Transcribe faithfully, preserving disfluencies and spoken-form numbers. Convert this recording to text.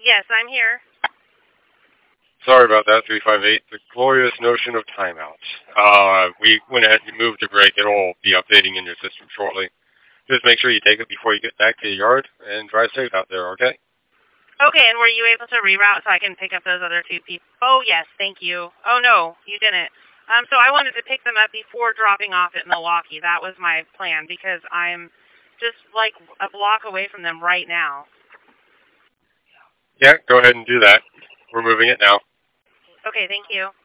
Yes, I'm here. Sorry about that, three five eight. The glorious notion of timeouts. Uh, we went ahead and moved the break. It'll be updating in your system shortly. Just make sure you take it before you get back to the yard and drive safe out there, okay? Okay, and were you able to reroute so I can pick up those other two people? Oh, yes, thank you. Oh, no, you didn't. Um, so I wanted to pick them up before dropping off at Milwaukee. That was my plan because I'm just like a block away from them right now. Yeah, go ahead and do that. We're moving it now. Okay, thank you.